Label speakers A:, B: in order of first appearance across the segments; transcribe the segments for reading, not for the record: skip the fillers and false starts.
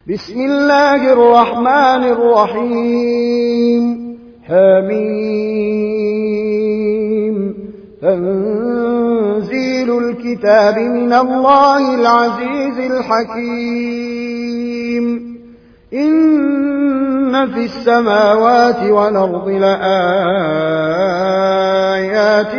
A: بسم الله الرحمن الرحيم حميم تنزيل الكتاب من الله العزيز الحكيم إن في السماوات والأرض لآيات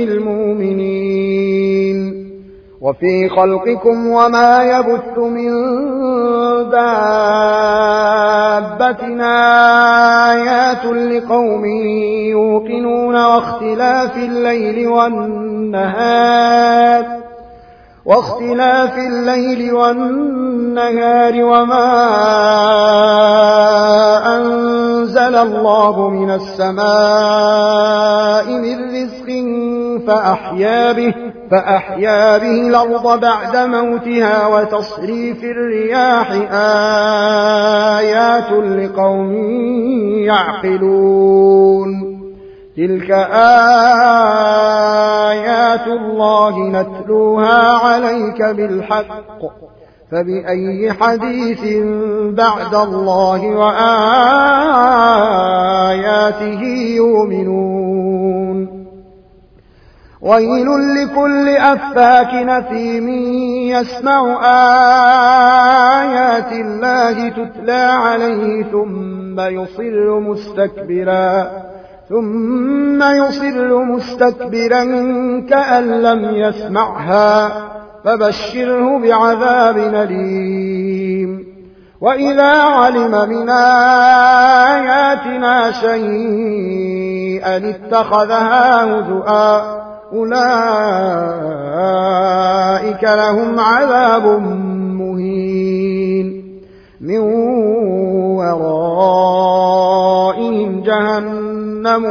A: للمؤمنين وفي خلقكم وما يبث من دابة آيات لقوم يوقنون واختلاف الليل والنهار وما أنزل الله من السماء من رزق فأحيا به الأرض بعد موتها وتصريف الرياح آيات لقوم يعقلون تلك آيات الله نتلوها عليك بالحق فبأي حديث بعد الله وآياته يؤمنون ويل لكل أفاك أثيم يسمع آيات الله تتلى عليه ثم يصر مستكبرا كأن لم يسمعها فبشره بعذاب أليم وإذا علم من آياتنا شيئا اتخذها هزؤا أولئك لهم عذاب مهين من ورائهم جهنم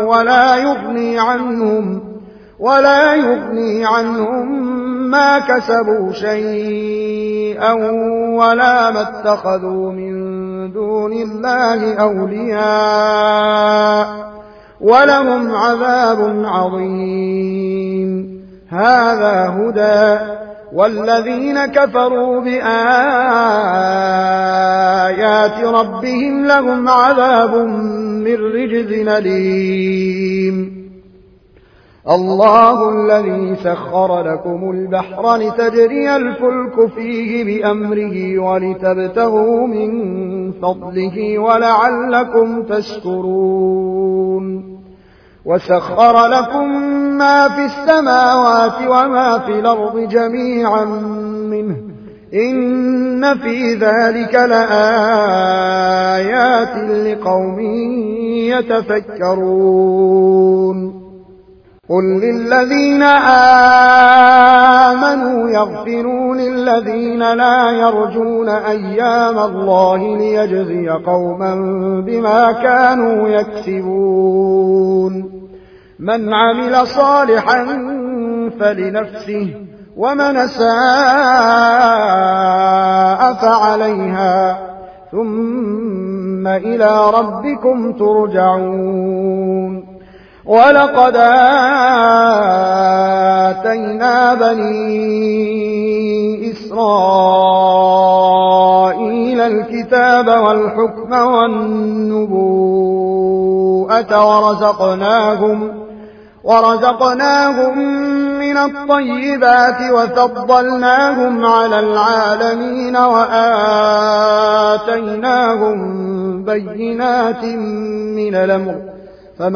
A: ولا يغني عنهم ما كسبوا شيئا ولا ما اتخذوا من دون الله أولياء ولهم عذاب عظيم هذا هدى والذين كفروا بآيات ربهم لهم عذاب من رجز أليم الله الذي سخر لكم البحر لتجري الفلك فيه بأمره ولتبتغوا من فضله ولعلكم تشكرون وسخر لكم ما في السماوات وما في الأرض جميعا منه إن في ذلك لآيات لقوم يتفكرون قل للذين آمنوا يغفروا للذين لا يرجون أيام الله ليجزي قوما بما كانوا يكسبون من عمل صالحا فلنفسه ومن أساء فعليها ثم إلى ربكم ترجعون ولقد آتينا بني إسرائيل الكتاب والحكم والنبوءة ورزقناهم من الطيبات وفضلناهم على العالمين وآتيناهم بينات من الأمر فما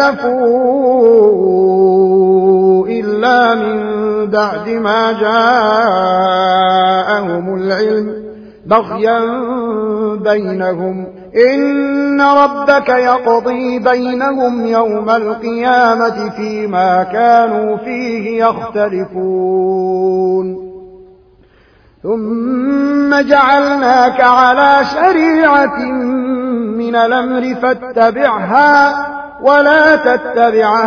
A: اختلفوا إلا من بعد ما جاءهم العلم بغيا بينهم إن ربك يقضي بينهم يوم القيامة فيما كانوا فيه يختلفون ثم جعلناك على شريعة من الأمر فاتبعها ولا تتبع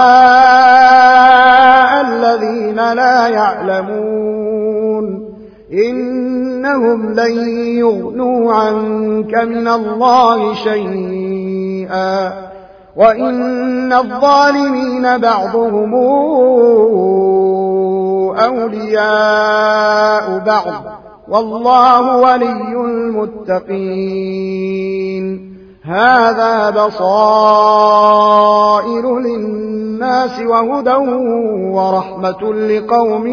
A: أهواء الذين لا يعلمون إنهم لن يغنوا عنك من الله شيئا وإن الظالمين بعضهم أولياء بعض والله ولي المتقين. هذا بصائر للناس وهدى ورحمة لقوم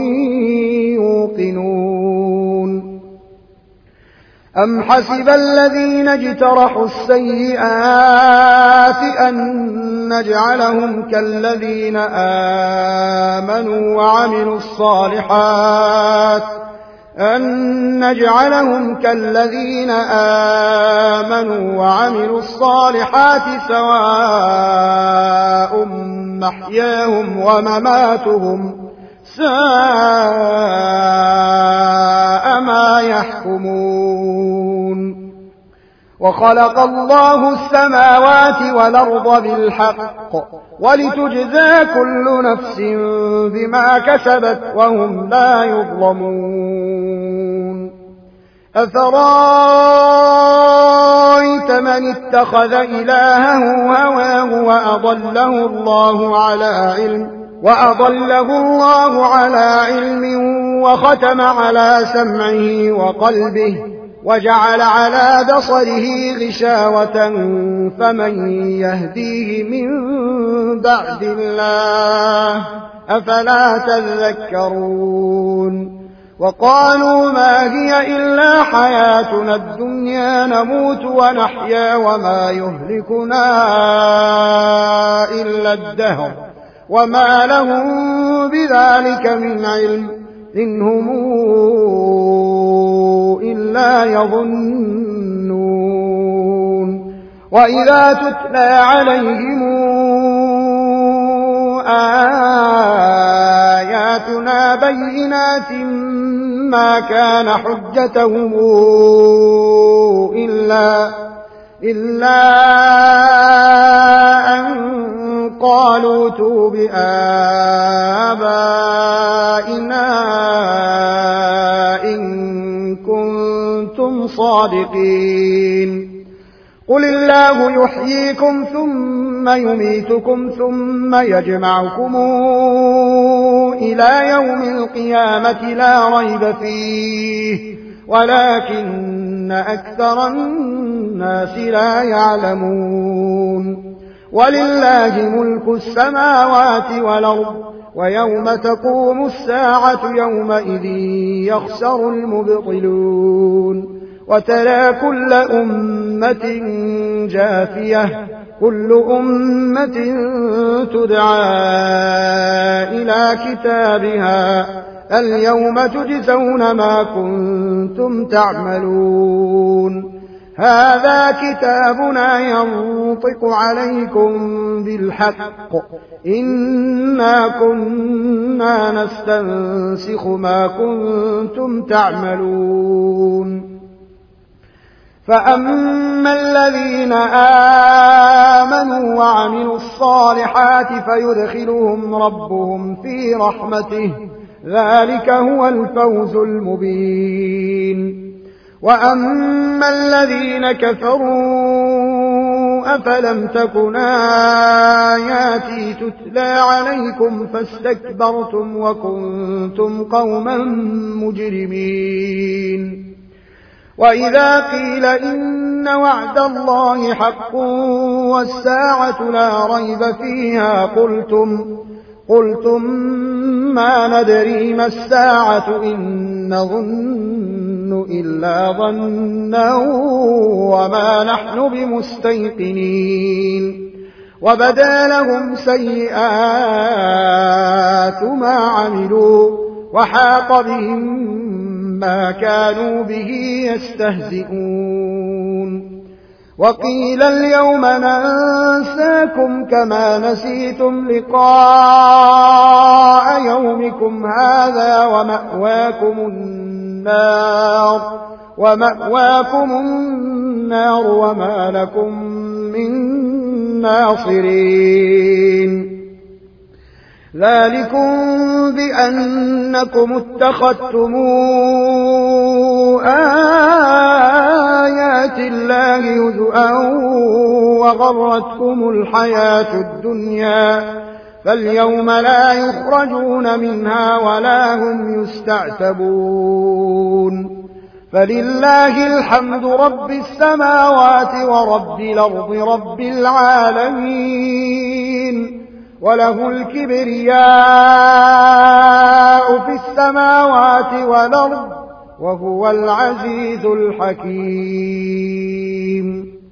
A: يوقنون. أم حسب الذين اجترحوا السيئات أن نجعلهم كالذين آمنوا وعملوا الصالحات سواء محياهم ومماتهم ساء ما يحكمون. وخلق الله السماوات والأرض بالحق ولتجزى كل نفس بما كسبت وهم لا يظلمون. أفرأيت من اتخذ إلهه هواه وأضله الله على علم وختم على سمعه وقلبه وجعل على بصره غشاوة فمن يهديه من بعد الله أفلا تذكرون. وقالوا ما هي إلا حياتنا الدنيا نموت ونحيا وما يهلكنا إلا الدهر وما لهم بذلك من علم إن هم إلا يظنون. وإذا تتلى عليهم آياتنا بينات ما كان حجتهم إلا أن قالوا ائتوا بآبائنا إن كنتم صادقين. قل الله يحييكم ثم يميتكم ثم يجمعكم إلى يوم القيامة لا ريب فيه ولكن أكثر الناس لا يعلمون. ولله ملك السماوات والأرض ويوم تقوم الساعة يومئذ يخسر المبطلون. وترى كل أمة جاثية كل أمة تدعى إلى كتابها اليوم تجزون ما كنتم تعملون. هذا كتابنا ينطق عليكم بالحق إنا كنا نستنسخ ما كنتم تعملون. فأما الذين آمنوا وعملوا الصالحات فيدخلهم ربهم في رحمته ذلك هو الفوز المبين. وأما الذين كفروا أفلم تكن آياتي تتلى عليكم فاستكبرتم وكنتم قوما مجرمين. وإذا قيل إن وعد الله حق والساعة لا ريب فيها قلتم ما ندري ما الساعة إن نظن إلا ظنا وما نحن بمستيقنين. وبدا لهم سيئات ما عملوا وحاق بهم ما كانوا به يستهزئون. وقيل اليوم ننساكم كما نسيتم لقاء يومكم هذا ومأواكم النار وما لكم من ناصرين. ذلكم بأنكم اتخذتم آيات الله هزؤا وغرتكم الحياة الدنيا فاليوم لا يخرجون منها ولا هم يستعتبون. فلله الحمد رب السماوات ورب الأرض رب العالمين وله الكبرياء في السماوات والأرض وهو العزيز الحكيم